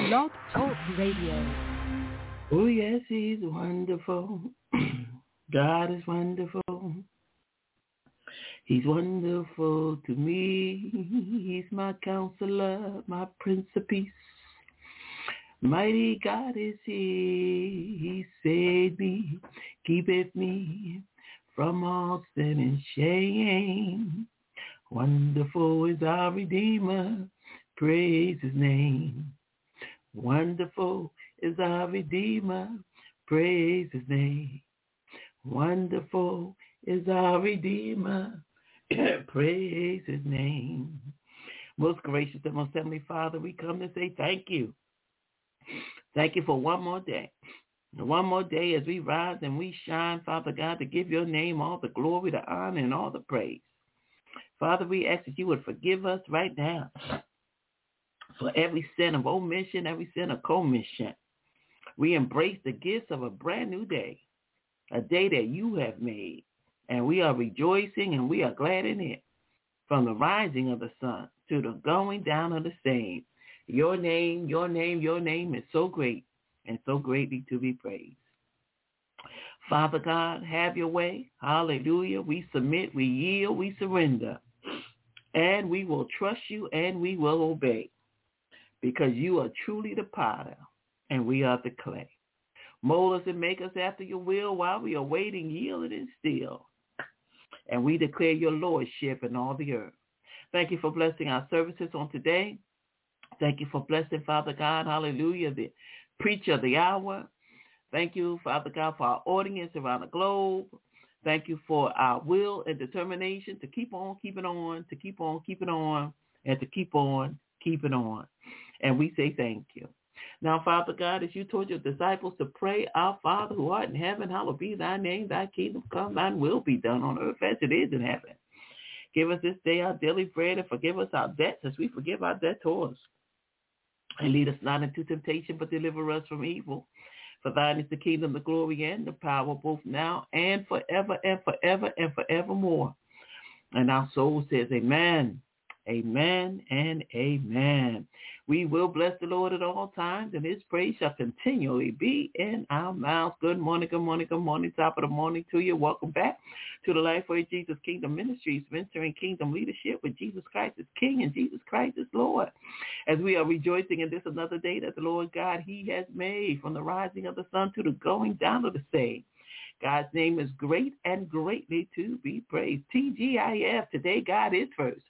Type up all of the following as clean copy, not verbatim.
Blog Talk Radio. Oh, yes, he's wonderful. God is wonderful. He's wonderful to me. He's my counselor, my Prince of Peace. Mighty God is he. He saved me, keepeth me from all sin and shame. Wonderful is our Redeemer. Praise his name. Wonderful is our Redeemer. Praise his name. Wonderful is our Redeemer. Praise his name. Most gracious and most heavenly Father, we come to say thank you. Thank you for one more day. One more day as we rise and we shine, Father God, to give your name all the glory, the honor, and all the praise. Father, we ask that you would forgive us right now for every sin of omission, every sin of commission. We embrace the gifts of a brand new day, a day that you have made, and we are rejoicing and we are glad in it. From the rising of the sun to the going down of the same, your name is so great and so greatly to be praised. Father God, have your way. Hallelujah. We submit, we yield, we surrender, and we will trust you and we will obey, because you are truly the potter and we are the clay. Mold us and make us after your will while we are waiting, yielded and still. And we declare your lordship in all the earth. Thank you for blessing our services on today. Thank you for blessing, Father God, hallelujah, the preacher of the hour. Thank you, Father God, for our audience around the globe. Thank you for our will and determination to keep on keeping on, to keep on keeping on, and to keep on keeping on. And we say thank you. Now, Father God, as you told your disciples to pray, our Father who art in heaven, hallowed be thy name, thy kingdom come, thine will be done on earth as it is in heaven. Give us this day our daily bread and forgive us our debts as we forgive our debtors. And lead us not into temptation, but deliver us from evil. For thine is the kingdom, the glory, and the power, both now and forever and forever and forevermore. And our soul says, amen, amen, and amen. We will bless the Lord at all times, and his praise shall continually be in our mouths. Good morning, good morning, good morning. Top of the morning to you. Welcome back to the Lifeway Jesus Kingdom Ministries, mentoring kingdom leadership with Jesus Christ is King and Jesus Christ is Lord. As we are rejoicing in this another day that the Lord God, he has made, from the rising of the sun to the going down of the same. God's name is great and greatly to be praised. TGIF, today God is first.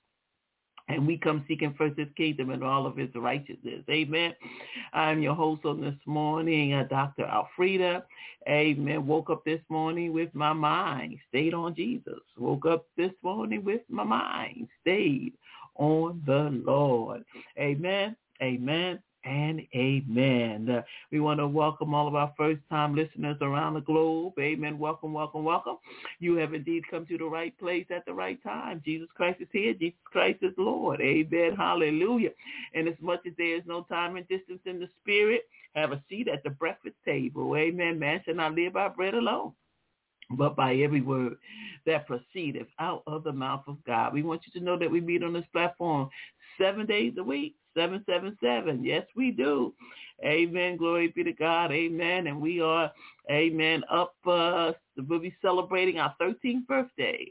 And we come seeking first his kingdom and all of his righteousness. Amen. I'm your host on this morning, Dr. Alfreda. Amen. Woke up this morning with my mind stayed on Jesus. Woke up this morning with my mind stayed on the Lord. Amen. Amen. And amen. We want to welcome all of our first-time listeners around the globe. Amen. Welcome, welcome, welcome. You have indeed come to the right place at the right time. Jesus Christ is here. Jesus Christ is Lord. Amen. Hallelujah. And as much as there is no time and distance in the spirit, have a seat at the breakfast table. Amen. Man shall not live by bread alone, but by every word that proceedeth out of the mouth of God. We want you to know that we meet on this platform 7 days a week, 777. Yes, we do. Amen. Glory be to God. Amen. And we are, amen, up, we'll be celebrating our 13th birthday.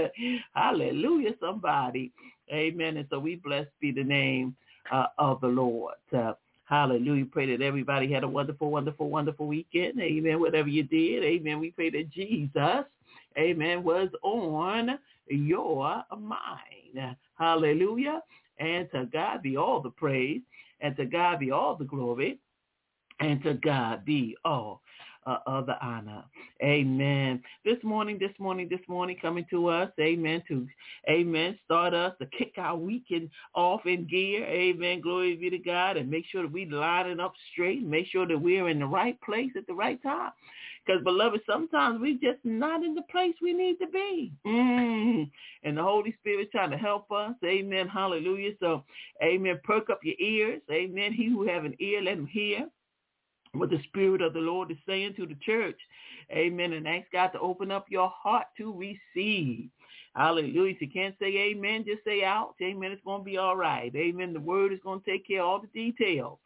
Hallelujah, somebody. Amen. And so we blessed be the name of the Lord. Hallelujah. Pray that everybody had a wonderful, wonderful, wonderful weekend. Amen. Whatever you did. Amen. We pray that Jesus, amen, was on your mind. Hallelujah. And to God be all the praise, and to God be all the glory, and to God be all of the honor. Amen. This morning, coming to us, amen, start us to kick our weekend off in gear. Amen. Glory be to God. And make sure that we line it up straight. Make sure that we're in the right place at the right time. Because, beloved, sometimes we're just not in the place we need to be. And the Holy Spirit trying to help us. Amen. Hallelujah. So, amen. Perk up your ears. Amen. He who have an ear, let him hear what the Spirit of the Lord is saying to the church. Amen. And ask God to open up your heart to receive. Hallelujah. If you can't say amen, just say out. Amen. It's going to be all right. Amen. The word is going to take care of all the details.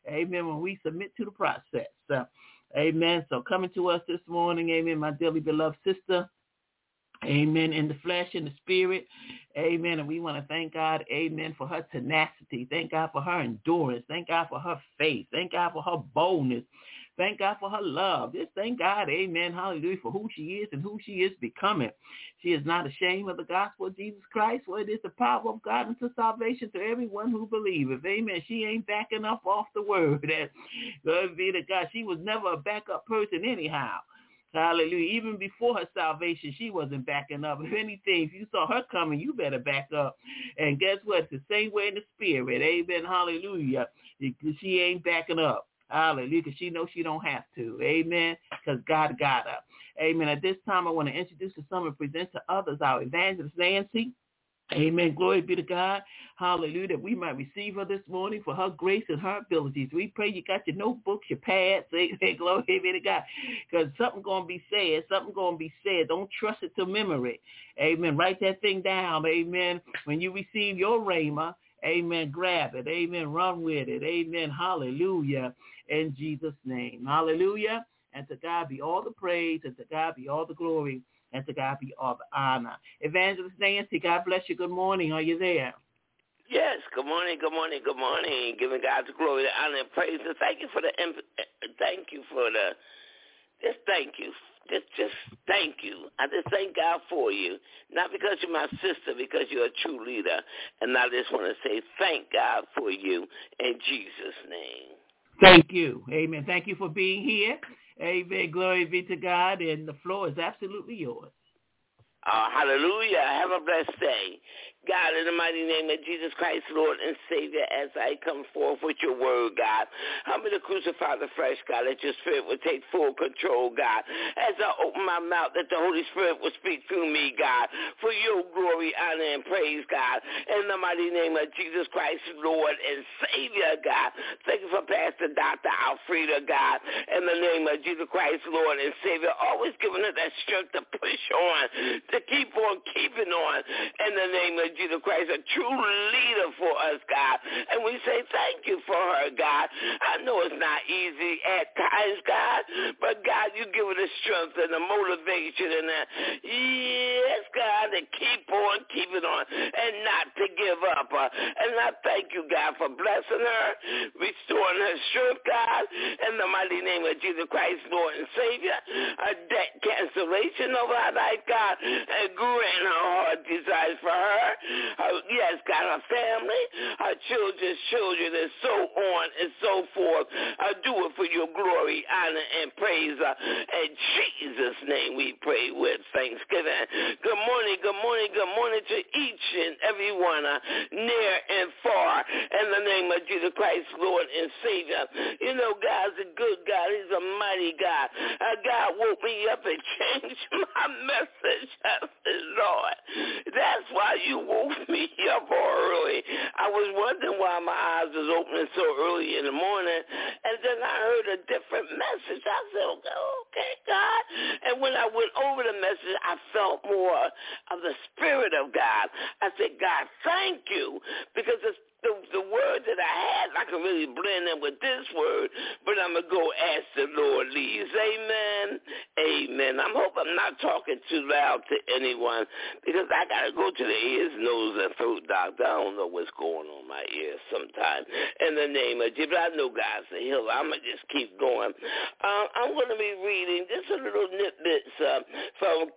Amen, when we submit to the process. Amen. So coming to us this morning, amen, my dearly beloved sister, amen, in the flesh, in the spirit, amen, and we want to thank God, amen, for her tenacity. Thank God for her endurance. Thank God for her faith. Thank God for her boldness. Thank God for her love. Just thank God, amen, hallelujah, for who she is and who she is becoming. She is not ashamed of the gospel of Jesus Christ, for it is the power of God unto salvation to everyone who believeth. Amen. She ain't backing up off the word. Glory be to God. She was never a backup person anyhow. Hallelujah. Even before her salvation, she wasn't backing up. If anything, if you saw her coming, you better back up. And guess what? It's the same way in the spirit. Amen. Hallelujah. She ain't backing up. Hallelujah. Because she knows she don't have to. Amen. Because God got her. Amen. At this time, I want to introduce to some and present to others our evangelist, Nancy. Amen. Glory be to God. Hallelujah. That we might receive her this morning for her grace and her abilities. We pray you got your notebooks, your pads. Amen. Glory be to God. Because something going to be said. Something going to be said. Don't trust it to memory. Amen. Write that thing down. Amen. When you receive your rhema, amen, grab it. Amen. Run with it. Amen. Hallelujah. In Jesus' name. Hallelujah. And to God be all the praise, and to God be all the glory, and to God be all the honor. Evangelist Nancy, God bless you. Good morning. Are you there? Yes. Good morning. Good morning. Good morning. Giving God the glory, the honor, and praise. And thank you for the. Just thank you. Just thank you. I just thank God for you. Not because you're my sister, because you're a true leader. And I just want to say thank God for you in Jesus' name. Thank you. Amen. Thank you for being here. Amen. Glory be to God. And the floor is absolutely yours. Hallelujah. Have a blessed day. God, in the mighty name of Jesus Christ, Lord and Savior, as I come forth with your word, God, help me to crucify the flesh, God, that your spirit will take full control, God. As I open my mouth, that the Holy Spirit will speak through me, God, for your glory, honor, and praise, God. In the mighty name of Jesus Christ, Lord and Savior, God. Thank you for Pastor Dr. Alfreda, God. In the name of Jesus Christ, Lord and Savior, always giving her that strength to push on, to keep on keeping on. In the name of Jesus Christ, a true leader for us, God. And we say thank you for her, God. I know it's not easy at times, God, but God, you give her the strength and the motivation and the, yes, God, to keep on keeping on and not to give up. And I thank you, God, for blessing her, restoring her strength, God, in the mighty name of Jesus Christ, Lord and Savior. A debt cancellation over her life, God, and grant her heart desires for her. Yes, God, her family, her children's children, and so on and so forth. Do it for your glory, honor, and praise. In Jesus' name we pray with thanksgiving. Good morning, good morning, good morning to each and every one, near and far. In the name of Jesus Christ, Lord and Savior. You know, God's a good God. He's a mighty God. God woke me up and changed my message. I said, Lord, that's why you woke me up early. I was wondering why my eyes was opening so early in the morning, and then I heard a different message. I said, okay, God. And when I went over the message, I felt more of the Spirit of God. I said, God, thank you, because the word that I had, I can really blend in with this word, but I'm going to go as the Lord leads. Amen. Amen. I hope I'm not talking too loud to anyone, because I got to go to the ears, nose, and throat doctor. I don't know what's going on in my ears sometimes. In the name of Jesus, I know God's a healer. I'm going to just keep going. I'm going to be reading just a little nitbits from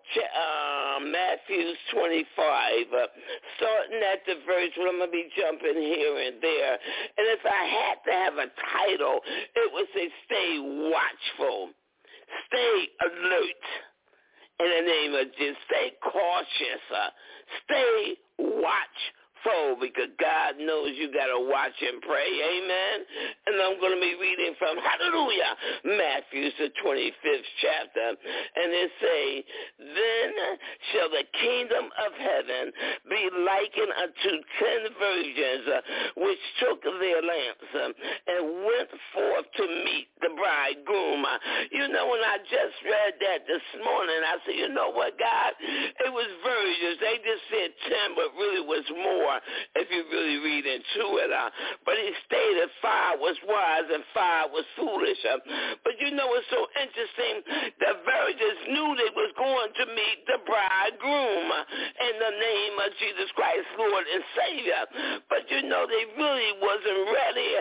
Matthew 25, starting at the verse where I'm going to be jumping here and there. And if I had to have a title, it would say stay watchful, stay alert. In the name of Jesus, stay cautious, stay watchful, because God knows you got to watch and pray. Amen. And I'm going to be reading from, hallelujah, Matthew, the 25th chapter. And it say, then shall the kingdom of heaven be likened unto 10 virgins, which took their lamps and went forth to meet the bridegroom. You know, when I just read that this morning, I said, you know what, God? It was virgins. They just said 10, but really was more. more if you really read into it. But he stated 5 was wise and 5 was foolish. But you know what's so interesting? The virgins knew they was going to meet the bridegroom in the name of Jesus Christ, Lord and Savior. But you know they really wasn't ready.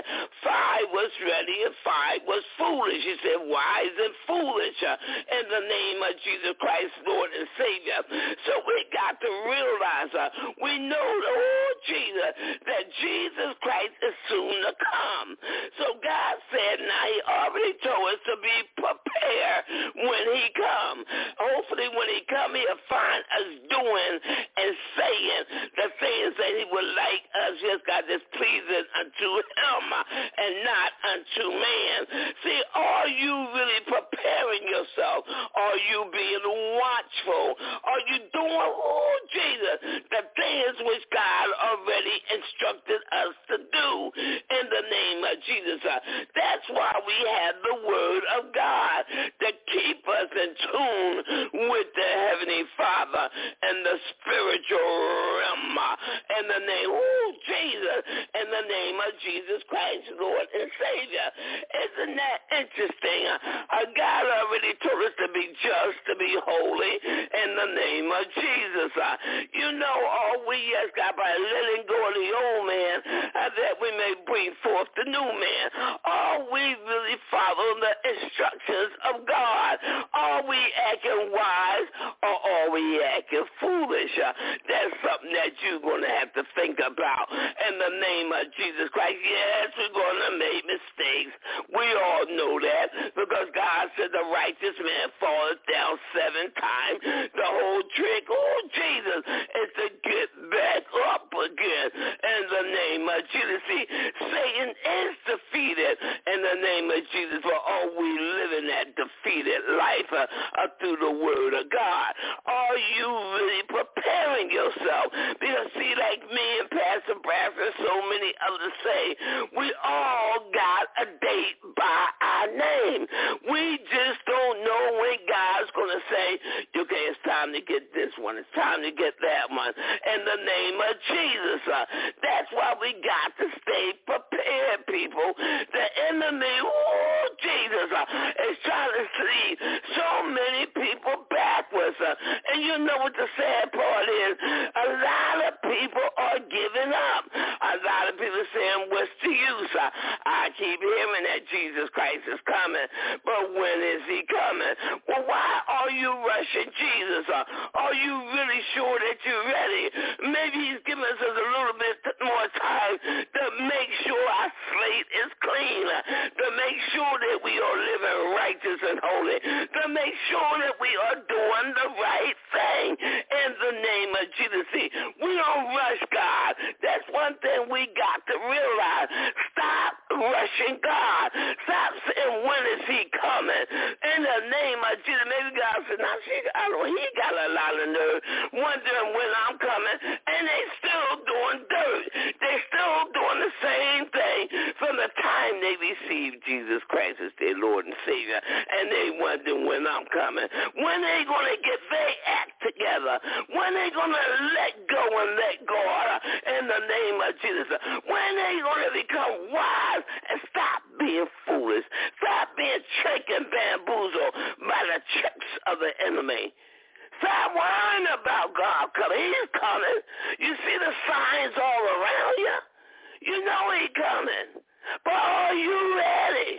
5 was ready and 5 was foolish. He said wise and foolish in the name of Jesus Christ, Lord and Savior. So we got to realize, we know, oh Jesus, that Jesus Christ is soon to come. So God said, now he already told us to be prepared when he come. Hopefully when he come, he'll find us doing and saying the things that he would like us, just God, is pleasing unto him and not unto man. See, are you really preparing yourself? Are you being watchful? Are you doing, oh Jesus, the things which God already instructed us to do in the name of Jesus? That's why we have the word of God to keep us in tune with the Heavenly Father and the spiritual realm in the name, oh Jesus, in the name of Jesus Christ, Lord and Savior. Isn't that interesting? God already told us to be just, to be holy in the name of Jesus. You know, all we ask God by letting go of the old man that we may bring forth the new man. Are we really following the instructions of God? Are we acting wise or are we acting foolish? That's something that you're going to have to think about in the name of Jesus Christ. Yes, we're going to make mistakes. We all know that because God said the righteous man falls down 7 times. The whole trick, oh Jesus, is to get back up again in the name of Jesus. See, Satan is defeated in the name of Jesus, for are we living that defeated life through the word of God? Are you really preparing yourself? Because see, like me and Pastor Bradford, so many others say, we all got a date by our name. We just don't know when God's going to say, okay, it's time to get this one. It's time to get that one. In the name of Jesus. That's why we got to stay prepared, people. The enemy, oh, Jesus, is trying to lead so many people backwards. And you know what the sad part is? A lot of people are giving up. A lot of people saying, what's the use? I keep hearing that Jesus Christ is coming, but when is he coming? Well, why are you rushing Jesus? Are you really sure that you're ready? Maybe he's giving us a little bit more time to make sure our slate is clean, to make sure that we are living righteous and holy, to make sure that we are doing the right thing in the name of Jesus. See, we don't rush God. That's one thing we got to realize. Stop rushing God. Stop saying, when is he coming? In the name of Jesus. Maybe God said, now he got a lot of nerve wondering when I'm coming, and they still doing dirt. They still doing the same thing from the time they received Jesus Christ as their Lord and Savior, and they wonder when I'm coming. When they going to get their act together? When they going to let go and let God in the name of Jesus? When they going to become wise and stop being foolish? Stop being tricked and bamboozled by the tricks of the enemy. Stop worrying about God coming. He's coming. You see the signs all around you. You know he's coming. But are you ready?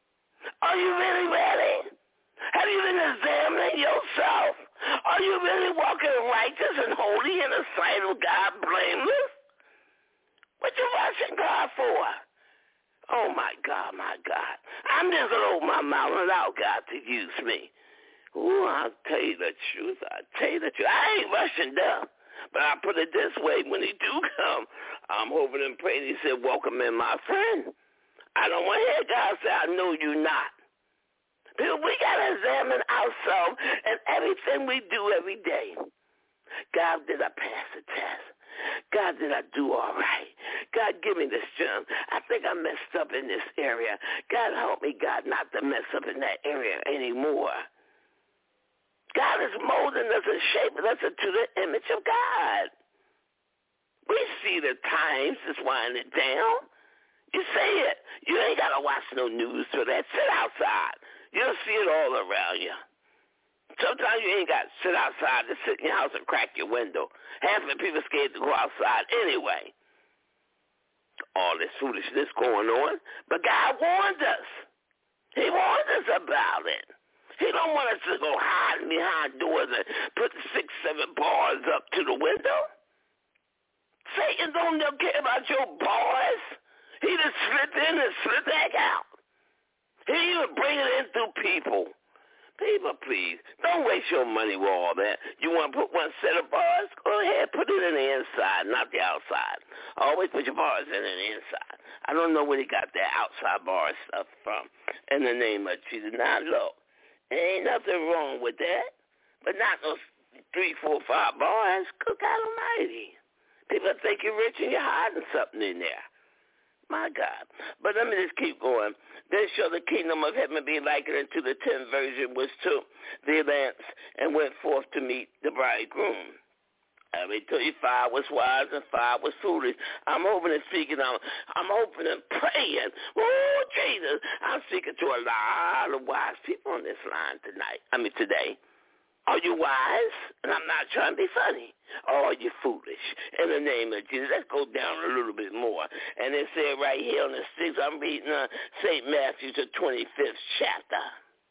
Are you really ready? Have you been examining yourself? Are you really walking righteous and holy in the sight of God, blameless? What you rushing God for? Oh, my God, my God. I'm just going to open my mouth and allow God to use me. Ooh, I'll tell you the truth. I ain't rushing down. But I put it this way, when he do come, I'm hoping and praying he said, welcome in, my friend. I don't want to hear God say, I know you not. Because we got to examine ourselves and everything we do every day. God, did I pass the test? God, did I do all right? God, give me the strength. I think I messed up in this area. God, help me, God, not to mess up in that area anymore. God is molding us and shaping us into the image of God. We see the times is winding down. You see it. You ain't got to watch no news for that. Sit outside. You'll see it all around you. Sometimes you ain't got to sit outside to sit in your house and crack your window. Half the people scared to go outside anyway. All this foolishness going on. But God warned us. He warned us about it. He don't want us to go hide behind doors and put 6, 7 bars up to the window. Satan don't care about your bars. He just slip in and slip back out. He even bring it in through people. People, please, don't waste your money with all that. You want to put one set of bars? Go ahead, put it in the inside, not the outside. Always put your bars in the inside. I don't know where he got that outside bar stuff from. In the name of Jesus. Now, look, there ain't nothing wrong with that, but not those 3, 4, 5 bars. Good God Almighty. People think you're rich and you're hiding something in there. My God. But let me just keep going. Then shall the kingdom of heaven be likened unto the 10 virgins which took their lamps and went forth to meet the bridegroom. I mean, 5 was wise and 5 was foolish. I'm hoping and speaking. I'm hoping and praying. Oh, Jesus. I'm speaking to a lot of wise people on this line today. Are you wise? And I'm not trying to be funny. Or are you foolish? In the name of Jesus. Let's go down a little bit more. And it said right here on the 6th, I'm reading St. Matthew, the 25th chapter.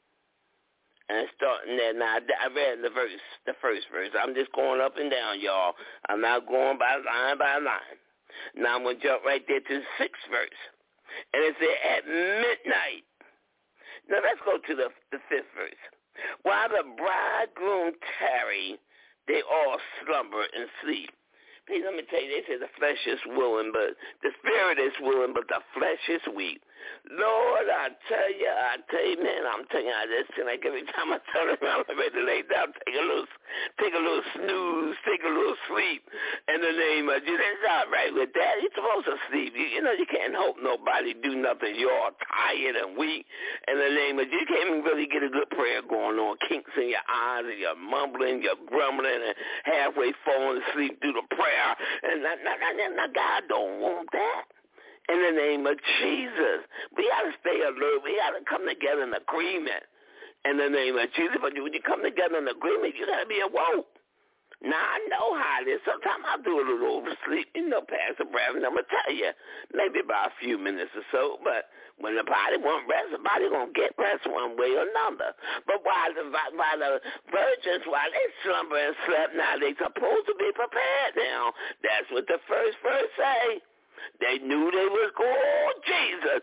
And starting there now, I read the first verse. I'm just going up and down, y'all. I'm not going by line. Now I'm going to jump right there to the 6th verse. And it said, at midnight. Now let's go to the 5th verse. While the bridegroom tarry, they all slumber and sleep. Please let me tell you, they say the flesh is willing, but the spirit is willing, but the flesh is weak. Lord, I tell you, man, I'm telling you, I just feel like every time I turn around, I'm ready to lay down, take a little snooze, take a little sleep. In the name of Jesus, it's all right with that. You're supposed to sleep. You know, you can't hope nobody do nothing. You're all tired and weak. In the name of Jesus, you can't even really get a good prayer going on. Kinks in your eyes, and you're mumbling, you're grumbling, and halfway falling asleep through the prayer. And now God don't want that. In the name of Jesus, we got to stay alert. We got to come together in agreement. In the name of Jesus, but when you come together in agreement, you got to be awoke. Now, I know how it is. Sometimes I'll do a little oversleep. You know, Pastor Bradley, I'm going to tell you, maybe about a few minutes or so. But when the body won't rest, the body going to get rest one way or another. But while the virgins, while they slumber and slept, now they supposed to be prepared now. That's what the first verse say. They knew they was going, oh, Jesus.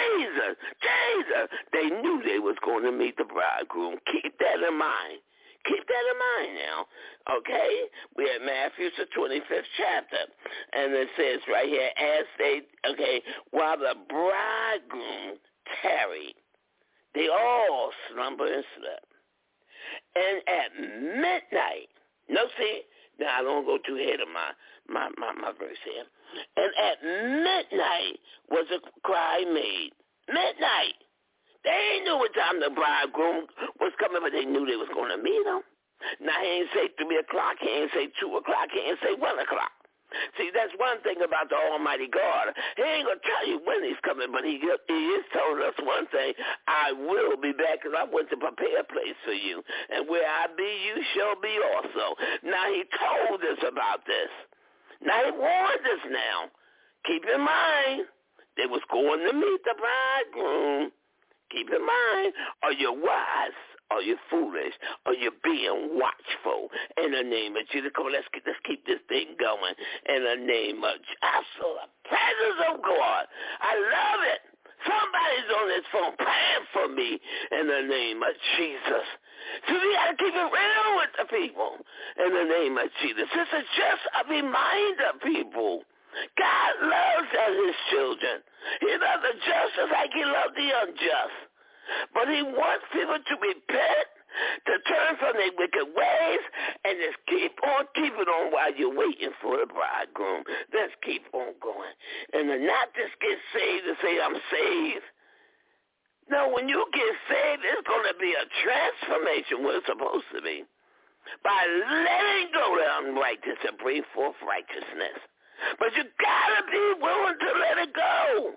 They knew they was going to meet the bridegroom. Keep that in mind. Keep that in mind now, okay? We're at Matthew, the 25th chapter, and it says right here, while the bridegroom tarried, they all slumbered and slept. And at midnight, now I don't go too ahead of my verse here. And at midnight was a cry made. Midnight. They ain't knew what time the bridegroom was coming, but they knew they was going to meet him. Now, he ain't say 3 o'clock. He ain't say 2 o'clock. He ain't say 1 o'clock. See, that's one thing about the Almighty God. He ain't going to tell you when he's coming, but he is telling us one thing. I will be back because I went to prepare a place for you. And where I be, you shall be also. Now, he told us about this. Now, he warned us now. Keep in mind, they was going to meet the bridegroom. Keep in mind, are you wise? Are you foolish? Are you being watchful? In the name of Jesus, come on, let's keep this thing going. In the name of Jesus, I feel the presence of God. I love it. Somebody's on this phone praying for me in the name of Jesus. So we got to keep it real with the people in the name of Jesus. This is just a reminder, people. God loves his children. He loves the just just like he loves the unjust. But he wants people to repent, to turn from their wicked ways, and just keep on keeping on while you're waiting for the bridegroom. Let's keep on going. And to not just get saved and say, I'm saved. No, when you get saved, it's going to be a transformation where it's supposed to be. By letting go of unrighteousness and bring forth righteousness. But you got to be willing to let it go.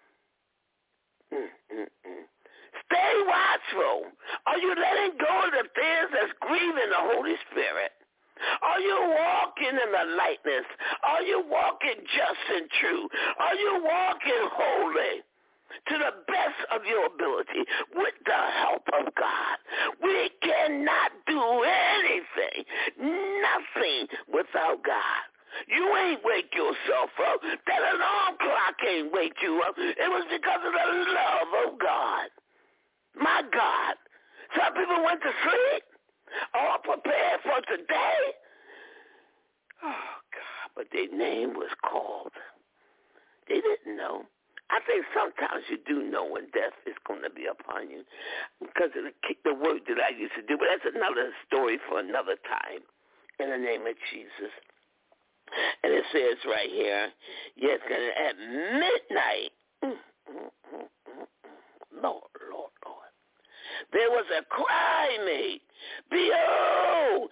Stay watchful. Are you letting go of the things that's grieving the Holy Spirit? Are you walking in the lightness? Are you walking just and true? Are you walking holy to the best of your ability with the help of God? We cannot do anything, nothing without God. You ain't wake yourself up. That alarm clock ain't wake you up. It was because of the love of God. My God. Some people went to sleep, all prepared for today. Oh, God, but their name was called. They didn't know. I think sometimes you do know when death is going to be upon you because of the work that I used to do. But that's another story for another time. In the name of Jesus. And it says right here, yes, at midnight, Lord, there was a cry made, behold,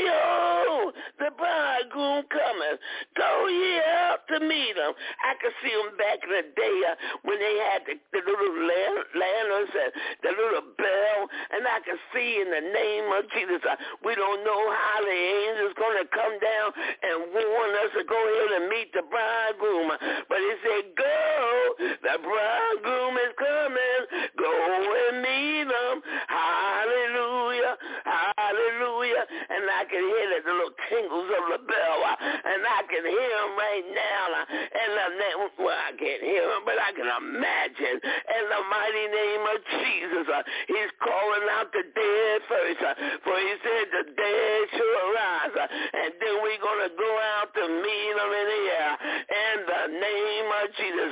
behold, the bridegroom cometh. Go ye out to meet him. I could see them back in the day when they had the little lanterns and the little bell, and I could see in the name of Jesus. We don't know how the angel's going to come down and warn us to go ahead and meet the bridegroom. But he said, go, the bridegroom is coming. Go and meet him. Hallelujah, hallelujah. And I can hear the little tingles of the bell, and I can hear him right now. And well, I can't hear him, but I can imagine. In the mighty name of Jesus, he's calling out the dead first, for he said the dead shall arise, and then we're going to go out to meet them in the air. In the name of Jesus,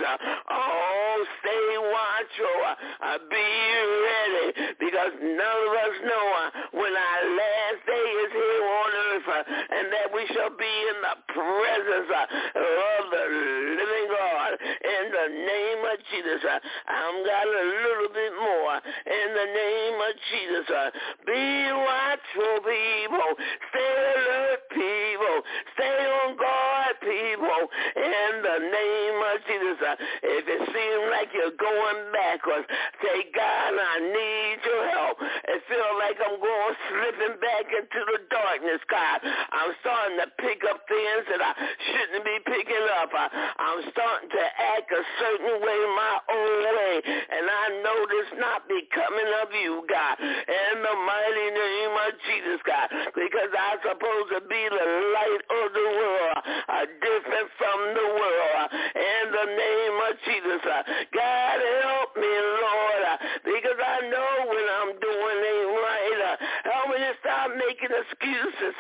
oh, stay watchful, be ready, because none of us know when our last day is here on earth, and that we shall be in the presence of the living God. In the name of Jesus, I've got a little bit more. In the name of Jesus, be watchful, people. Stay alert, people. Stay on guard, people. In the name of Jesus, if it seems like you're going backwards, say, God, I need your help. It feels like I'm going slipping back into the darkness, God. I'm starting to pick up things that I shouldn't be picking up. I'm starting to act a certain way, my own way, and I know this not becoming of you, God. In the mighty name of Jesus, God, because I'm supposed to be the light of the world, different from the world. In the name of Jesus, God, help me, Lord, because I know when I'm doing it right. Help me to stop making excuses,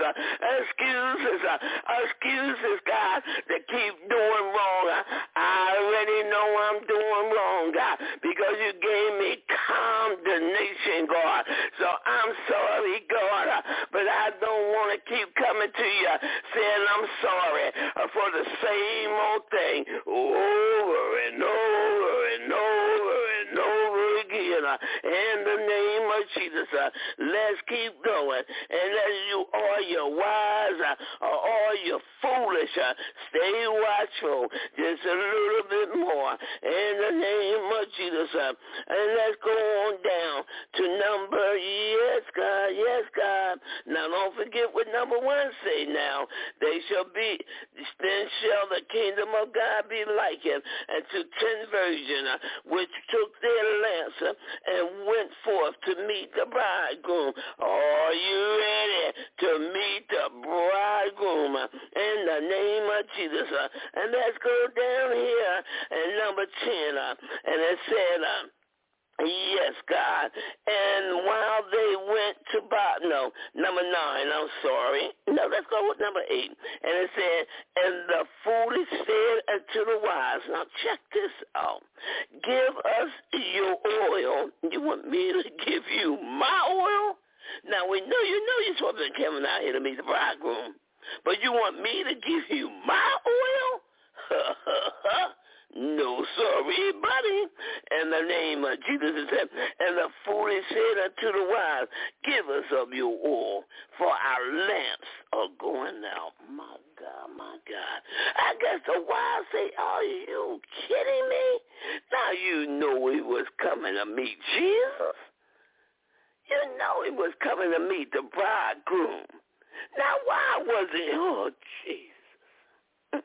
God, to keep doing wrong. I already know I'm doing wrong, God, because you gave me condemnation, God. So I'm sorry, God, but I don't want to keep coming to you saying I'm sorry for the same old thing over and over and over and over again. In the name of Jesus, let's keep going. And as you are your wise or all your foolish, stay watchful just a little bit more. In the name of Jesus, and let's go on down to number, yes, God. Now don't forget what number 1 say now. Then shall the kingdom of God be likened unto 10 virgins, which took their lamps and went forth to meet the bridegroom. Are you ready to meet the bridegroom? In the name of Jesus. And let's go down here and number 10. And it said, yes, God. And while they went to number 9, I'm sorry. No, let's go with number 8. And it said, and the foolish said unto the wise, now check this out. Give us your oil. You want me to give you my oil? Now, we know you're supposed to be coming out here to meet the bridegroom. But you want me to give you my oil? No, sorry, buddy. In the name of Jesus, it said, and the foolish said unto the wise, give us of your oil, for our lamps are going out. My God, my God. I guess the wise say, are you kidding me? Now you know he was coming to meet Jesus. You know he was coming to meet the bridegroom. Now why was it? Oh, Jesus.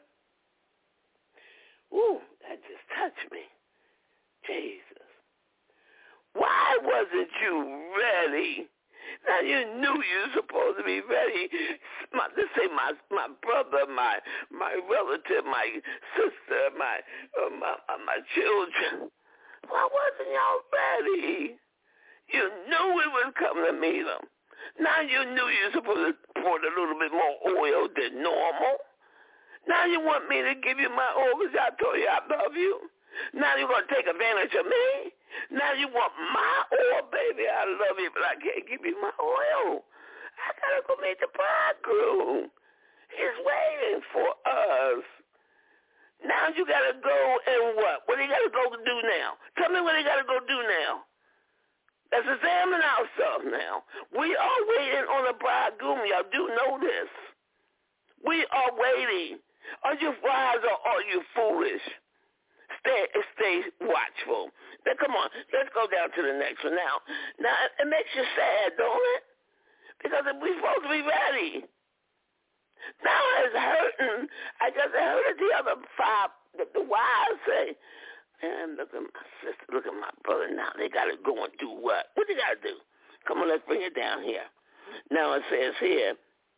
Ooh, that just touched me. Jesus. Why wasn't you ready? Now you knew you were supposed to be ready. Let's say my brother, my relative, my sister, my children. Why wasn't y'all ready? You knew we was coming to meet him. Now you knew you were supposed to pour a little bit more oil than normal. Now you want me to give you my oil because I told you I love you. Now you're going to take advantage of me. Now you want my oil, baby. I love you, but I can't give you my oil. I got to go meet the bridegroom. He's waiting for us. Now you got to go and what? What do you got to go do now? Tell me what you got to go do now. Let's examine ourselves now. We are waiting on the bridegroom. Y'all do know this. We are waiting. Are you wise or are you foolish? Stay watchful. Now, come on, let's go down to the next one. Now, it makes you sad, don't it? Because we're supposed to be ready. Now it's hurting. I guess I heard the other five, the wise say, man, look at my sister, look at my brother now. They got to go and do what? What they got to do? Come on, let's bring it down here. Now it says here,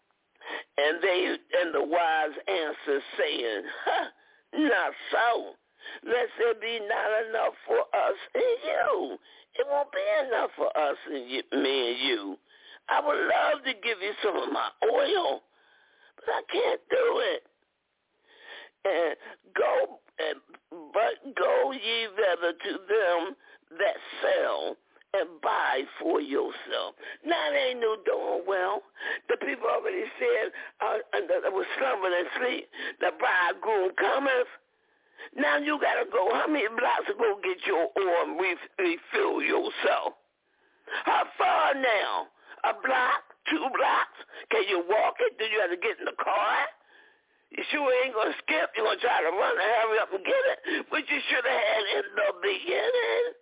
and the wise answer saying, not so. Lest there be not enough for us and you. It won't be enough for us and me and you. I would love to give you some of my oil, but I can't do it. But go ye rather to them that sell and buy for yourself. Now they ain't no doing well. The people already said that was slumbering and sleep. The bridegroom cometh. Now you got to go. How many blocks to go get your oil and refill yourself? How far now? A block? 2 blocks? Can you walk it? Do you have to get in the car? You sure ain't going to skip? You're going to try to run and hurry up and get it? But you should have had in the beginning.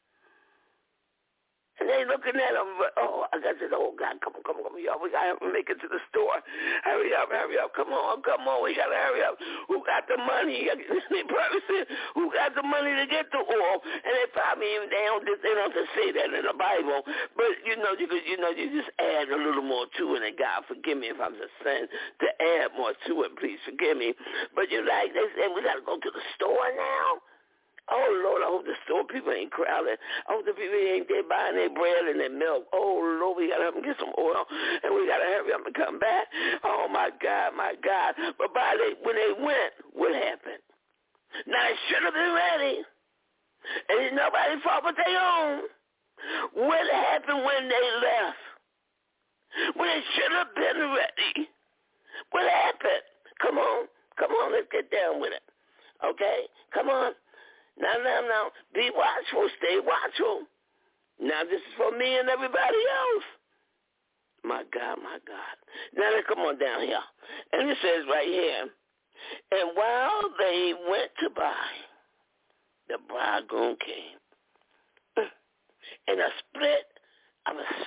And they looking at him, oh, I got this old guy, come on, y'all, we got to make it to the store. Hurry up, come on, we got to hurry up. Who got the money? Who got the money to get the oil? And they probably even, they don't just say that in the Bible, but you just add a little more to it, and God forgive me if I'm just saying to add more to it, please forgive me. But they say, we got to go to the store now? Oh, Lord, I hope the store people ain't crowded. I hope the people ain't there buying their bread and their milk. Oh, Lord, we got to help them get some oil, and we got to hurry up and come back. Oh, my God. But when they went, what happened? Now, they should have been ready. And it's nobody's fault but their own. What happened when they left? When they should have been ready. What happened? Come on, let's get down with it. Okay? Come on. Now, be watchful, stay watchful. Now, this is for me and everybody else. My God. Now, let's come on down here. And it says right here, and while they went to buy, the bridegroom came. In a split of a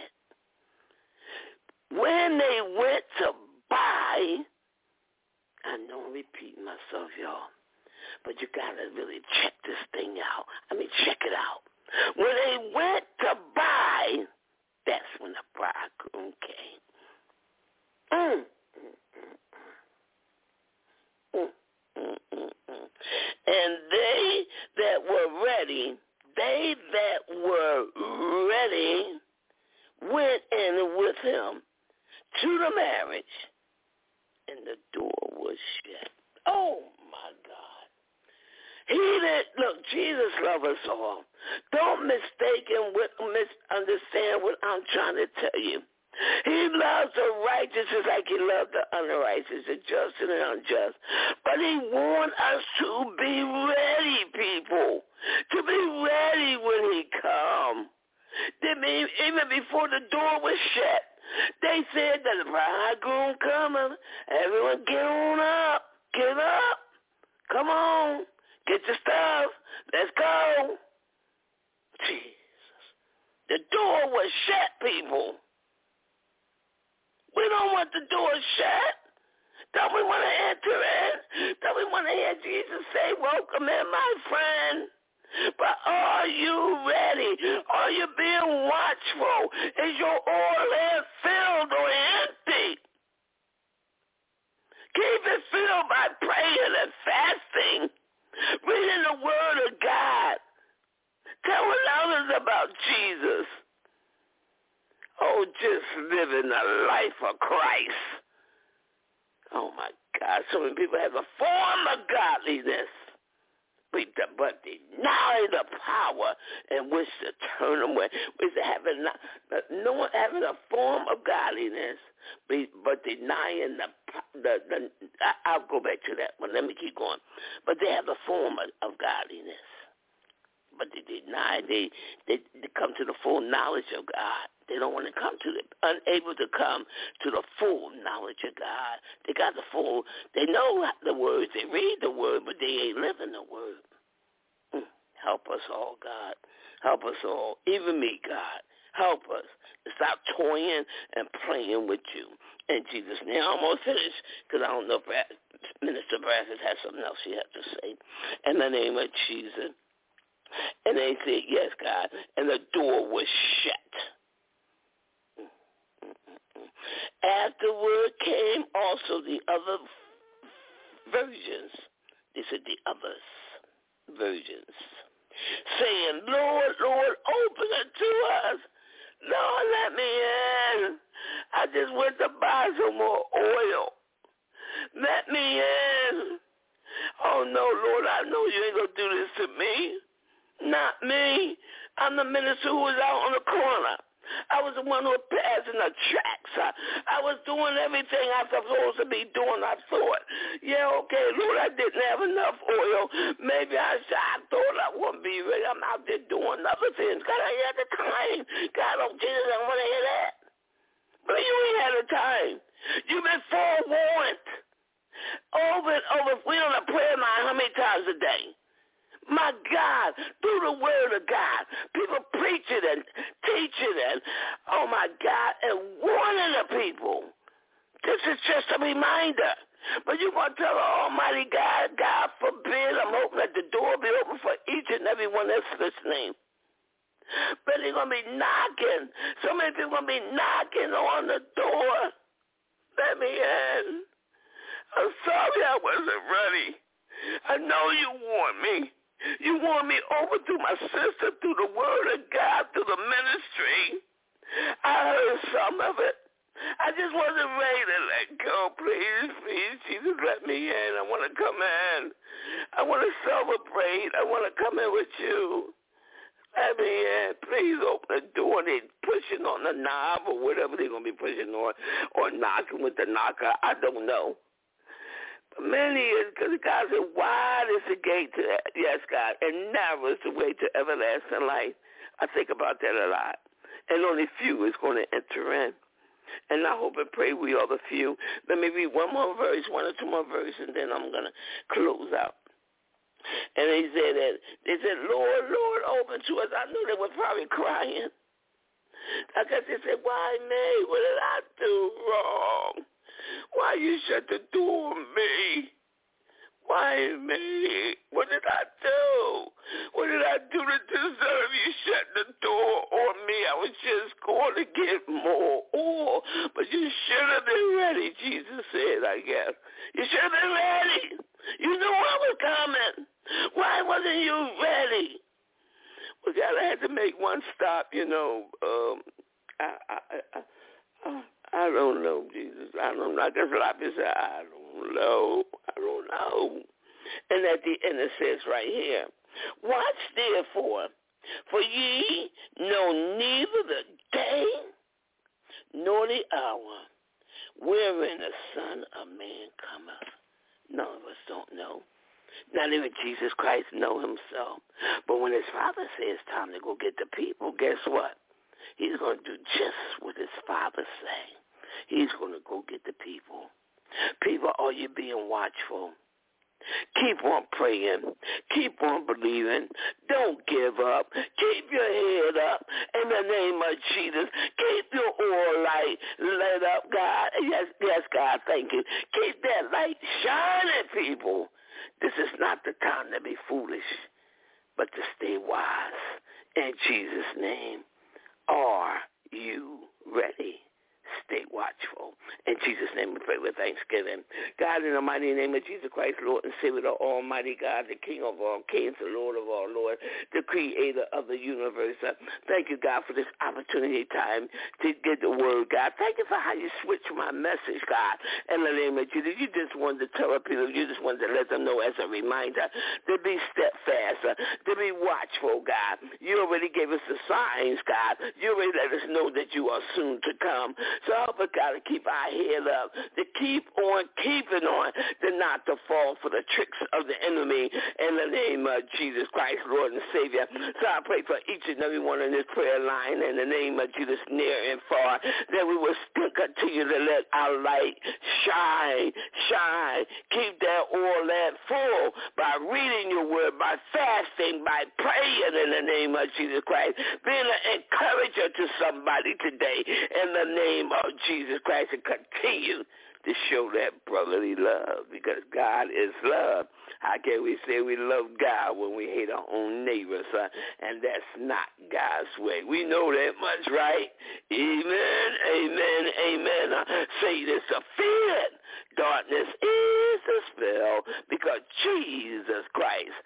second. When they went to buy, I know I'm repeating myself, y'all. But you got to really check this thing out. Check it out. When they went to buy, that's when the bridegroom came. And they that were ready went in with him to the marriage, and the door was shut. Oh, my God. Jesus loves us all. Don't misunderstand what I'm trying to tell you. He loves the righteous just like he loves the unrighteous, the just and the unjust. But he wants us to be ready, people, to be ready when he comes. Even before the door was shut, they said that the bridegroom coming. Everyone get on up. Get up. Come on. Get your stuff. Let's go. Jesus. The door was shut, people. We don't want the door shut. Don't we want to enter in? Don't we want to hear Jesus say, welcome in, my friend? But are you ready? Are you being watchful? Is your oil filled or empty? Keep it filled by praying and fasting, reading the Word of God, telling others about Jesus. Oh, just living the life of Christ. Oh, my God. So many people have a form of godliness, but deny the power in which to turn them away. Which having a form of godliness, but denying the I'll go back to that one. Let me keep going. But they have a form of godliness, but they deny. They come to the full knowledge of God. They don't want to come to it, unable to come to the full knowledge of God. They know the words, they read the word, but they ain't living the word. Help us all, God. Help us all, even me, God. Help us to stop toying and playing with you. In Jesus' name, I'm almost finished because I don't know if Minister Bradford has something else she has to say. In the name of Jesus. And they said, yes, God. And the door was shut. Afterward came also the other virgins. They said the others virgins, saying, Lord, Lord, open it to us. Lord, let me in. I just went to buy some more oil. Let me in. Oh, no, Lord, I know you ain't going to do this to me. Not me. I'm the minister who was out on the corner. I was the one who was passing the tracks. I was doing everything I was supposed to be doing, I thought. Yeah, okay, Lord, I didn't have enough oil. Maybe I thought I wouldn't be ready. I'm out there doing other things. God, I had the time. God, oh, Jesus, I want to hear that. But you ain't had the time. You've been forewarned. Over and over. We on a prayer line how many times a day? My God, through the word of God, people preach it and teach it and, oh my God, and warning the people. This is just a reminder. But you're going to tell the Almighty God, God forbid, I'm hoping that the door will be open for each and every one that's listening. But they're going to be knocking. So many people are going to be knocking on the door. Let me in. I'm sorry I wasn't ready. I know you want me. You want me over through my sister, through the word of God, through the ministry. I heard some of it. I just wasn't ready to let go. Please, please, Jesus, let me in. I want to come in. I want to celebrate. I want to come in with you. Let me in. Please open the door. They're pushing on the knob or whatever they're going to be pushing on or knocking with the knocker. I don't know. Many is because God said, wide is the gate to, yes, God, and narrow is the way to everlasting life. I think about that a lot. And only few is going to enter in. And I hope and pray we are the few. Let me read one more verse, one or two more verses, and then I'm going to close out. And they said, Lord, Lord, open to us. I knew they were probably crying. I guess they said, why me? What did I do wrong? Why you shut the door on me? Why me? What did I do? What did I do to deserve you shut the door on me? I was just going to get more oil, but you should have been ready, Jesus said, I guess. You should have been ready. You knew I was coming. Why wasn't you ready? Well, God, I had to make one stop, you know. I don't know, Jesus. I don't know. I guess like I said, I don't know. And at the end it says right here, watch therefore, for ye know neither the day nor the hour wherein the Son of Man cometh. None of us don't know. Not even Jesus Christ know himself. But when his Father says it's time to go get the people, guess what? He's going to do just what his Father say. He's going to go get the people. People, are you being watchful? Keep on praying. Keep on believing. Don't give up. Keep your head up in the name of Jesus. Keep your oil light lit up, God. Yes, God, thank you. Keep that light shining, people. This is not the time to be foolish, but to stay wise. In Jesus' name, are you ready? Stay watchful. In Jesus' name we pray with thanksgiving. God, in the mighty name of Jesus Christ, Lord and Savior, the Almighty God, the King of all kings, the Lord of all lords, the Creator of the universe. Thank you, God, for this opportunity time to get the word, God. Thank you for how you switched my message, God. In the name of Jesus, you just wanted to tell people, you just wanted to let them know as a reminder to be steadfast, to be watchful, God. You already gave us the signs, God. You already let us know that you are soon to come. So help us, God, to keep our head up, to keep on keeping on, to not to fall for the tricks of the enemy in the name of Jesus Christ, Lord and Savior. So I pray for each and every one in this prayer line in the name of Jesus, near and far, that we will still continue to let our light shine. Keep that oil lamp full by reading your word, by fasting, by praying in the name of Jesus Christ, being an encourager to somebody today in the name of Jesus Christ, and continue to show that brotherly love, because God is love. How can we say we love God when we hate our own neighbors? And that's not God's way. We know that much, right? Amen, amen, amen. Satan is defeated. Darkness is dispelled because Jesus Christ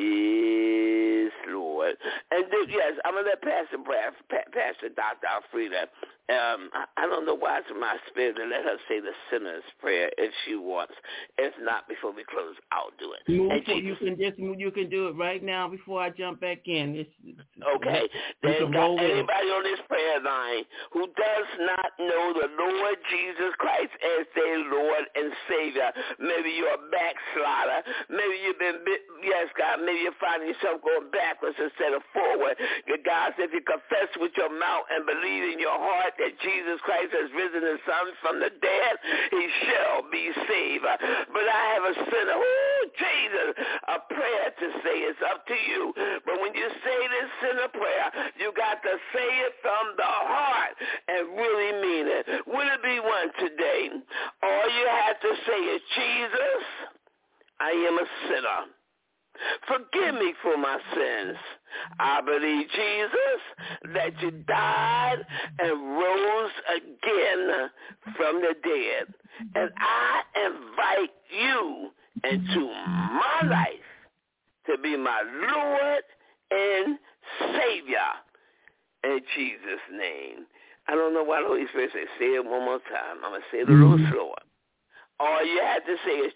is Lord. And yes, I'm going to let Pastor Dr. Alfreda, I don't know why it's in my spirit to let her say the sinner's prayer if she wants. If not, before we close, I'll do it. You can do it right now before I jump back in. Okay. There's got anybody on this prayer line who does not know the Lord Jesus Christ as their Lord and Savior. Maybe you're a backslider. Maybe you've been, yes, God, maybe you're finding yourself going backwards instead of forward. God said, if you confess with your mouth and believe in your heart that Jesus Christ has risen his son from the dead, he shall be saved. But I have a sinner, Jesus, a prayer to say. It's up to you. But when you say this sinner prayer, you got to say it from the heart and really mean it. Will it be one today? All you have to say is, Jesus, I am a sinner. Forgive me for my sins. I believe, Jesus, that you died and rose again from the dead. And I invite you into my life to be my Lord and Savior. In Jesus' name. I don't know why the Holy Spirit says, say it one more time. I'm going to say it a little slower. All you have to say is,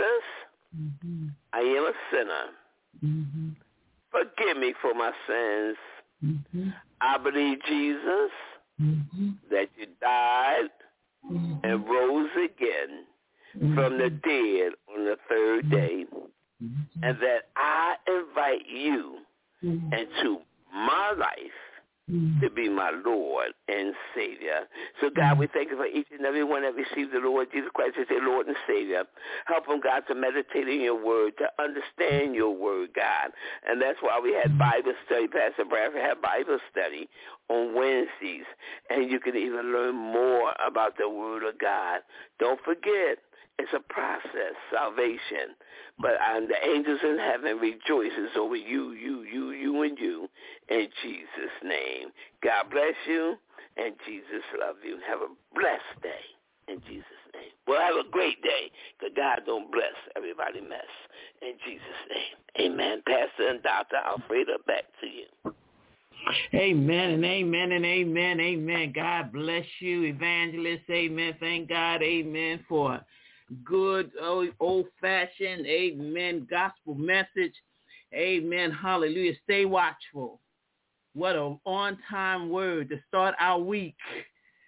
Jesus, I am a sinner. Forgive me for my sins. I believe, Jesus, that you died and rose again from the dead on the third day, and that I invite you into my life to be my Lord and Savior. So, God, we thank you for each and every one that received the Lord Jesus Christ as their Lord and Savior. Help them, God, to meditate in your word, to understand your word, God. And that's why we had Bible study. Pastor Bradford had Bible study on Wednesdays. And you can even learn more about the word of God. Don't forget, it's a process, salvation. But the angels in heaven rejoices over you, and you, in Jesus' name. God bless you, and Jesus love you. Have a blessed day, in Jesus' name. Well, have a great day, because God don't bless everybody mess, in Jesus' name. Amen. Pastor and Dr. Alfreda, back to you. Amen and amen and amen, amen. God bless you, evangelist. Amen. Thank God, amen, for good old-fashioned, amen, gospel message. Amen. Hallelujah. Stay watchful. What an on-time word to start our week.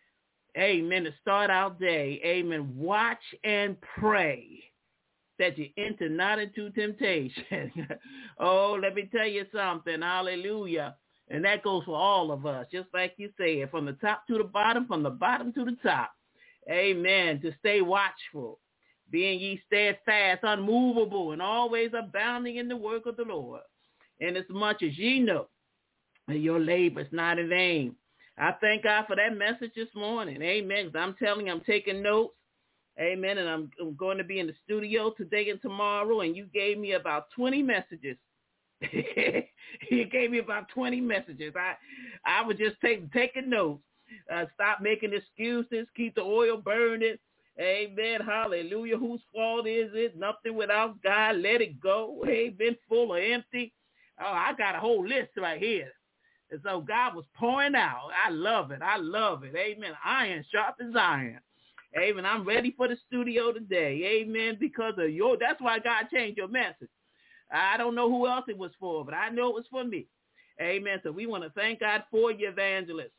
amen, to start our day, amen, watch and pray that you enter not into temptation. Oh, let me tell you something. Hallelujah. And that goes for all of us, just like you said, from the top to the bottom, from the bottom to the top. Amen. To stay watchful, being ye steadfast, unmovable, and always abounding in the work of the Lord. And as much as ye know that your labor is not in vain. I thank God for that message this morning. Amen. 'Cause I'm telling you, I'm taking notes. Amen. And I'm going to be in the studio today and tomorrow. And you gave me about 20 messages. You gave me about 20 messages. I was just taking notes. Stop making excuses. Keep the oil burning. Amen. Hallelujah. Whose fault is it? Nothing without God. Let it go. Amen. Full or empty. Oh, I got a whole list right here. And so God was pouring out. I love it. I love it. Amen. Iron sharpens iron. Amen. I'm ready for the studio today. Amen. Because of that's why God changed your message. I don't know who else it was for, but I know it was for me. Amen. So we want to thank God for you, evangelists.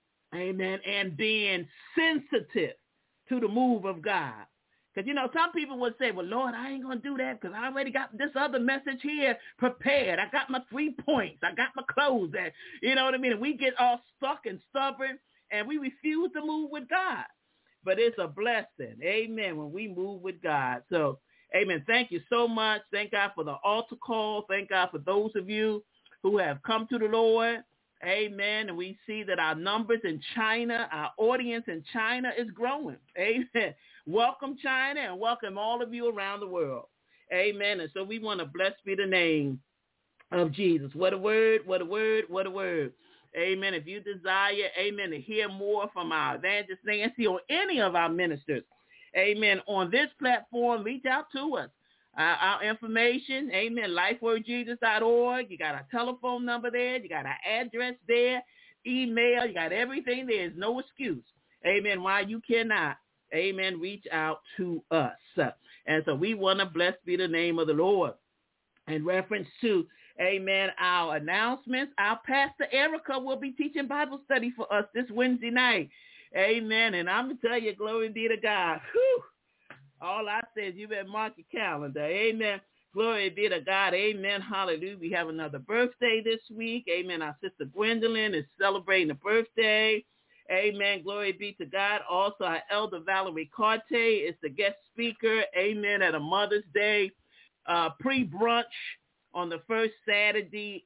Amen. And being sensitive to the move of God. Because, some people would say, well, Lord, I ain't going to do that because I already got this other message here prepared. I got my 3 points. I got my clothes there. You know what I mean? And we get all stuck and stubborn and we refuse to move with God. But it's a blessing, amen, when we move with God. So, amen, thank you so much. Thank God for the altar call. Thank God for those of you who have come to the Lord, amen. And we see that our numbers in China, our audience in China is growing, amen. Welcome, China, and welcome all of you around the world, amen. And so we want to bless be the name of Jesus. What a word, what a word, what a word. Amen. If you desire, amen, to hear more from our evangelist Nancy or any of our ministers, amen, on this platform, reach out to us. Our information, amen, lifewordjesus.org. You got our telephone number there. You got our address there, email. You got everything. There is no excuse, amen, why you cannot, amen, reach out to us. And so we want to bless be the name of the Lord. In reference to, amen, our announcements, our Pastor Erica will be teaching Bible study for us this Wednesday night. Amen. And I'm going to tell you, glory be to God. Whew. All I say is you better mark your calendar. Amen. Glory be to God. Amen. Hallelujah. We have another birthday this week. Amen. Our sister Gwendolyn is celebrating a birthday. Amen. Glory be to God. Also, our elder Valerie Carte is the guest speaker. Amen. At a Mother's Day pre-brunch on the first Saturday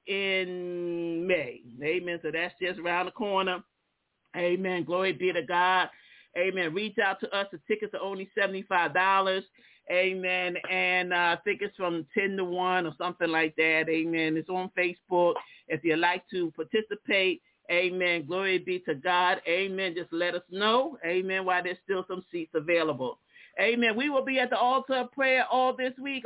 in May. Amen. So that's just around the corner. Amen. Glory be to God. Amen. Reach out to us. The tickets are only $75. Amen. And I think it's from 10 to 1 or something like that. Amen. It's on Facebook. If you'd like to participate, amen. Glory be to God. Amen. Just let us know. Amen. While there's still some seats available. Amen. We will be at the altar of prayer all this week,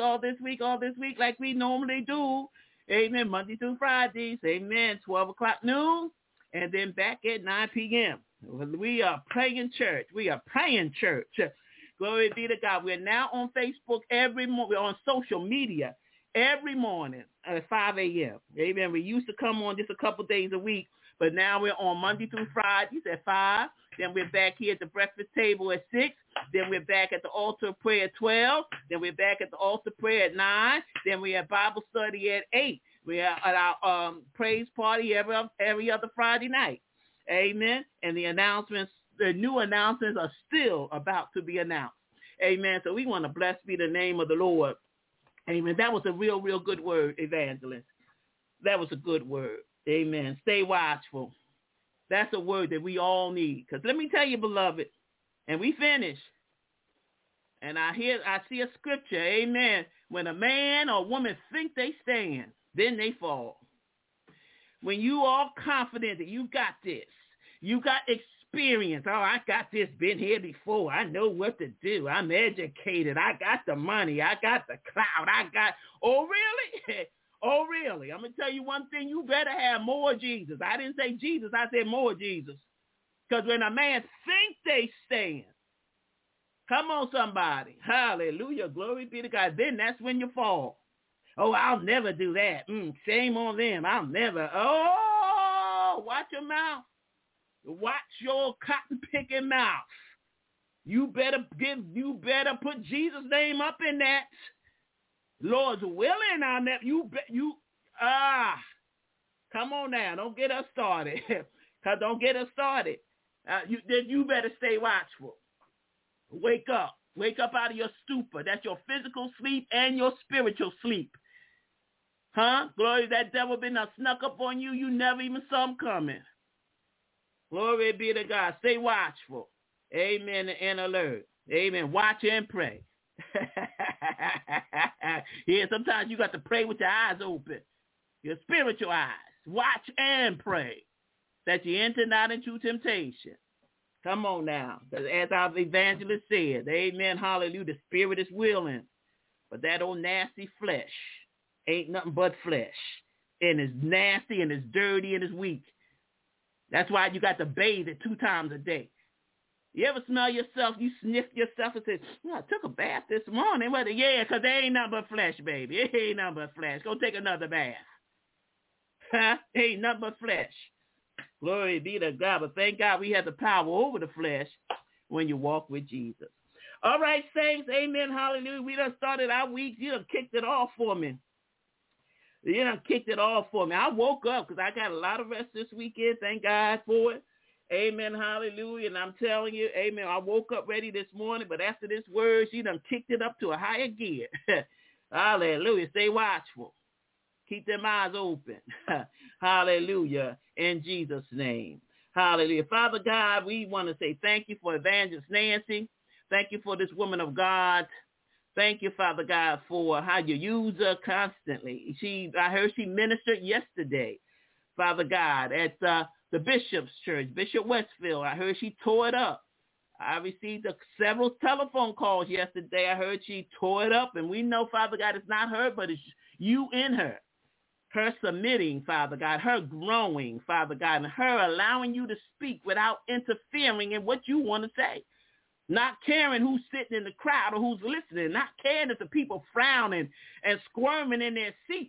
like we normally do. Amen. Monday through Fridays. Amen. 12 o'clock noon. And then back at 9 p.m. We are praying church. We are praying church. Glory be to God. We're now on Facebook every morning. We're on social media every morning at 5 a.m. Amen. We used to come on just a couple days a week, but now we're on Monday through Fridays at 5. Then we're back here at the breakfast table at 6. Then we're back at the altar of prayer at 12. Then we're back at the altar of prayer at 9. Then we have Bible study at 8. We are at our praise party every other Friday night. Amen. And the new announcements are still about to be announced. Amen. So we want to bless be the name of the Lord. Amen. That was a real, real good word, evangelist. That was a good word. Amen. Stay watchful. That's a word that we all need. Because let me tell you, beloved, and we finish. And I see a scripture, amen. When a man or woman think they stand, then they fall. When you are confident that you got this, you got experience. Oh, I got this, been here before. I know what to do. I'm educated. I got the money. I got the clout. Oh, really? Oh, really? I'm going to tell you one thing. You better have more Jesus. I didn't say Jesus. I said more Jesus. Because when a man think they stand, come on, somebody. Hallelujah. Glory be to God. Then that's when you fall. Oh, I'll never do that. Shame on them. I'll never. Oh, watch your mouth. Watch your cotton picking mouth. You better put Jesus' name up in that. Lord's willing on that. Come on now. Don't get us started. Don't get us started. You better stay watchful. Wake up. Wake up out of your stupor. That's your physical sleep and your spiritual sleep. Huh? Glory, that devil been snuck up on you. You never even saw him coming. Glory be to God. Stay watchful. Amen and alert. Amen. Watch and pray. Yeah, sometimes you got to pray with your eyes open. Your spiritual eyes. Watch and pray that you enter not into temptation. Come on now. As our evangelist said, amen, hallelujah, the spirit is willing, but that old nasty flesh ain't nothing but flesh. And it's nasty and it's dirty and it's weak. That's why you got to bathe it 2 times a day. You ever smell yourself? You sniff yourself and say, I took a bath this morning. Well, yeah, because there ain't nothing but flesh, baby. It ain't nothing but flesh. Go take another bath. Huh? Ain't nothing but flesh. Glory be to God. But thank God we have the power over the flesh when you walk with Jesus. All right, saints. Amen. Hallelujah. We done started our week. You done kicked it off for me. I woke up because I got a lot of rest this weekend. Thank God for it. Amen. Hallelujah. And I'm telling you, amen, I woke up ready this morning, but after this word, she done kicked it up to a higher gear. Hallelujah. Stay watchful. Keep them eyes open. Hallelujah. In Jesus' name. Hallelujah. Father God, we want to say thank you for Evangelist Nancy. Thank you for this woman of God. Thank you, Father God, for how you use her constantly. I heard she ministered yesterday, Father God, at the Bishop's Church, Bishop Westfield. I heard she tore it up. I received several telephone calls yesterday. I heard she tore it up, and we know, Father God, it's not her, but it's you in her. Her submitting, Father God, her growing, Father God, and her allowing you to speak without interfering in what you want to say. Not caring who's sitting in the crowd or who's listening. Not caring if the people frowning and squirming in their seats,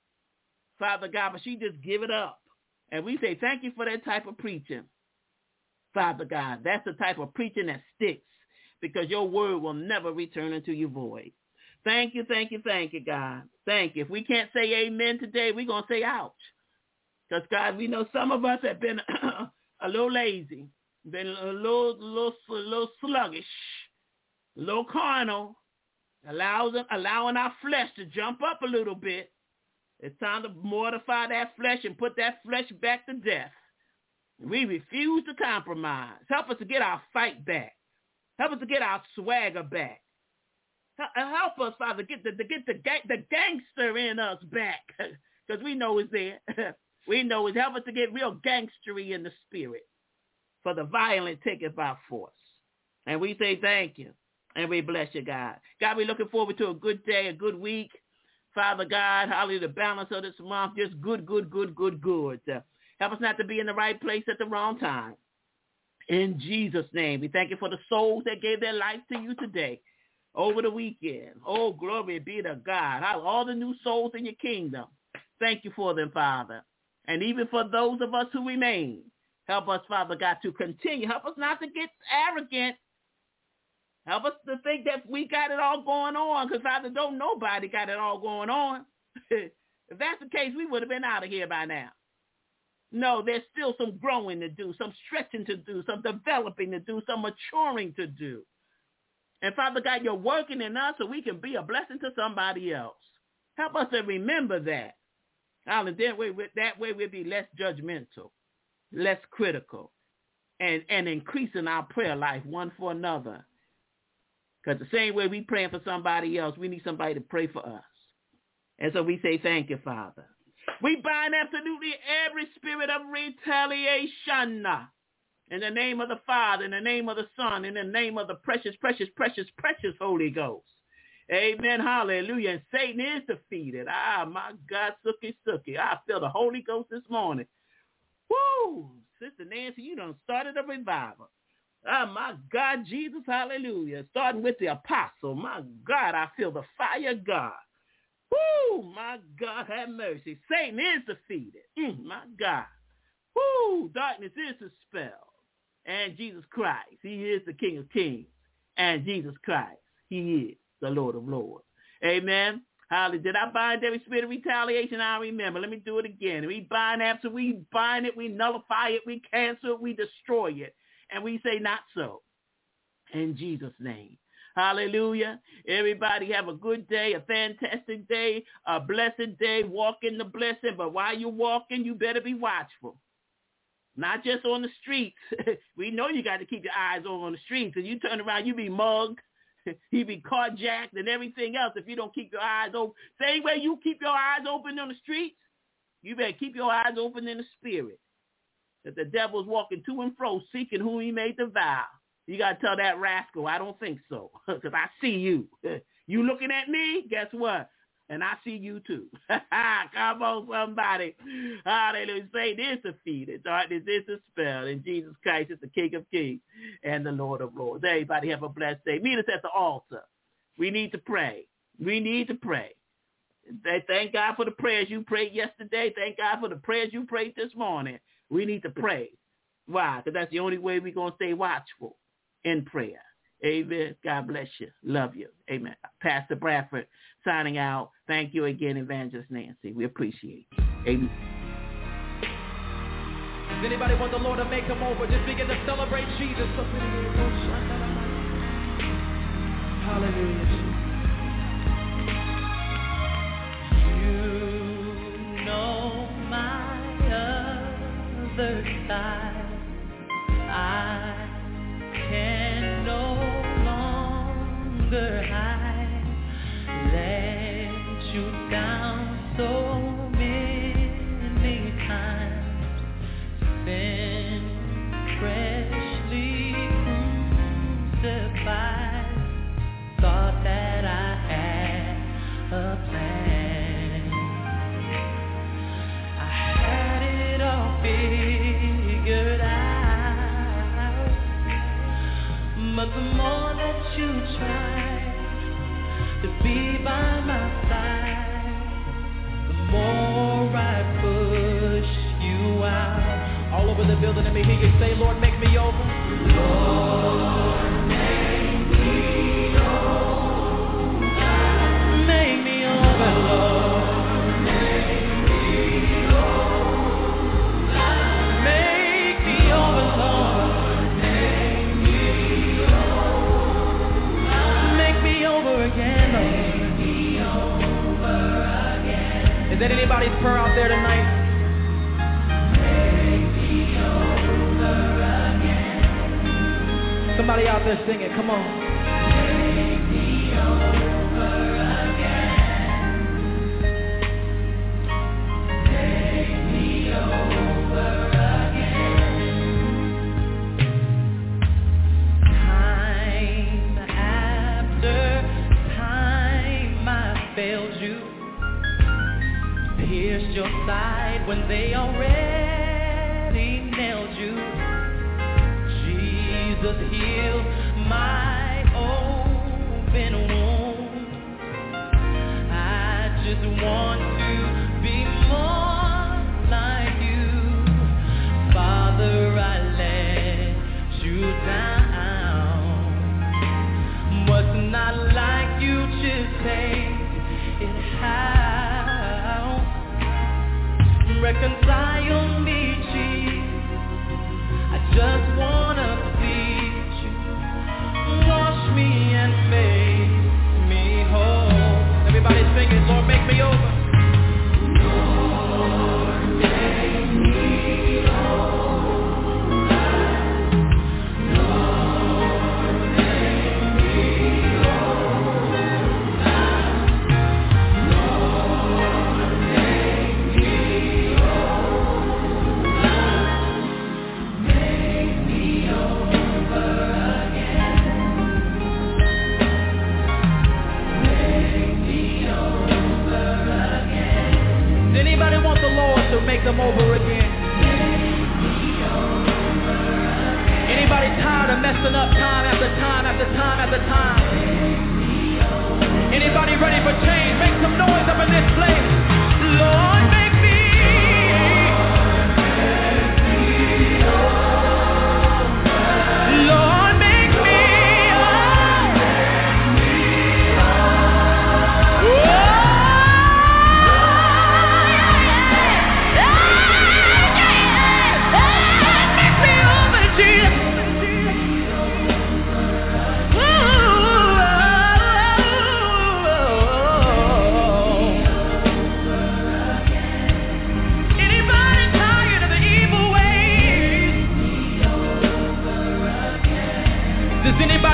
Father God, but she just give it up. And we say thank you for that type of preaching, Father God. That's the type of preaching that sticks because your word will never return unto you void. Thank you, God. Thank you. If we can't say amen today, we're going to say ouch. Because, God, we know some of us have been a little lazy, been a little sluggish, a little carnal, allowing our flesh to jump up a little bit. It's time to mortify that flesh and put that flesh back to death. We refuse to compromise. Help us to get our fight back. Help us to get our swagger back. Help us, Father, get the gangster in us back, because we know it's there. We know it's help us to get real gangstery in the spirit. For the violent take it by force. And we say thank you, and we bless you, God. God, we're looking forward to a good day, a good week. Father God, hallelujah, the balance of this month, just good. Help us not to be in the right place at the wrong time. In Jesus' name, we thank you for the souls that gave their life to you today. Over the weekend. Oh, glory be to God. All the new souls in your kingdom. Thank you for them, Father. And even for those of us who remain, help us, Father God, to continue. Help us not to get arrogant. Help us to think that we got it all going on, because, Father, don't nobody got it all going on. If that's the case, we would have been out of here by now. No, there's still some growing to do, some stretching to do, some developing to do, some maturing to do. And, Father God, you're working in us so we can be a blessing to somebody else. Help us to remember that. And that way we'll be less judgmental, less critical, and increasing our prayer life one for another. Because the same way we praying for somebody else, we need somebody to pray for us. And so we say thank you, Father. We bind absolutely every spirit of retaliation. In the name of the Father, in the name of the Son, in the name of the precious Holy Ghost. Amen. Hallelujah. And Satan is defeated. My God, sucky. I feel the Holy Ghost this morning. Woo! Sister Nancy, you done started a revival. My God, Jesus, hallelujah. Starting with the apostle. My God, I feel the fire of God. Woo! My God, have mercy. Satan is defeated. My God. Woo! Darkness is dispelled. And Jesus Christ, he is the King of Kings. And Jesus Christ, he is the Lord of Lords. Amen. Hallelujah. Did I bind every spirit of retaliation? I remember. Let me do it again. We bind it, we nullify it, we cancel it, we destroy it. And we say not so. In Jesus' name. Hallelujah. Everybody have a good day, a fantastic day, a blessed day. Walk in the blessing. But while you're walking, you better be watchful. Not just on the streets. We know you got to keep your eyes on the streets. And you turn around, you be mugged. You be carjacked and everything else if you don't keep your eyes open. Same way you keep your eyes open on the streets, you better keep your eyes open in the spirit. That the devil's walking to and fro, seeking whom he may devour. You got to tell that rascal, I don't think so, because I see you. You looking at me? Guess what? And I see you too. Come on, somebody. Hallelujah. Satan is defeated. Darkness is dispelled. And Jesus Christ is the King of Kings and the Lord of Lords. Everybody have a blessed day. Meet us at the altar. We need to pray. We need to pray. Thank God for the prayers you prayed yesterday. Thank God for the prayers you prayed this morning. We need to pray. Why? Because that's the only way we're going to stay watchful in prayer. Amen. God bless you. Love you. Amen. Pastor Bradford signing out. Thank you again, Evangelist Nancy. We appreciate you. Amen. Does anybody want the Lord to make them over? Just begin to celebrate Jesus. Hallelujah. You know my other side. I can no longer hide. Let you down so many times. Been freshly crucified. Thought that I had a plan. I had it all figured out. But the more that you try to be by my side, the more I push you out. All over the building, let me hear you say, Lord, make me over. Lord, make me over. Make me over, Lord. Make me over. Make me over, Lord. Make me over again, Lord. Make me over again. Is that anybody's prayer out there tonight? Somebody out there singing, come on. Make me over again. Make me over again. Time after time I failed you. Pierced your side when they already nailed you. Jesus, heal my open wound. I just want to be more like you. Father, I let you down. Was not like you to take it out. Reconcile me, Jesus. I just wanna wash me and make me whole. Everybody sing it, Lord, make me over. Lord, make me over. Lord, make me over. Lord, make me over. Make me over. Anybody want the Lord to make them over again? Anybody tired of messing up time after time after time after time? Anybody ready for change? Make some noise up in this place. Lord, make me. Does anybody